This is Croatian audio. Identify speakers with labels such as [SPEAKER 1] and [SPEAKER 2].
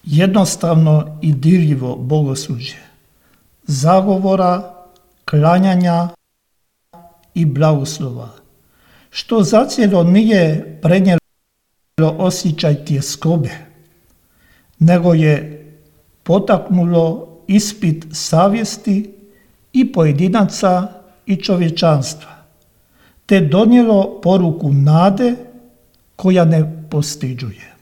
[SPEAKER 1] jednostavno i dirljivo bogoslužje, zagovora, klanjanja i blagoslova, što zacijelo nije prenijelo osjećaj tjeskobe, nego je potaknulo ispit savjesti i pojedinaca i čovječanstva, te donijelo poruku nade koja ne postiđuje.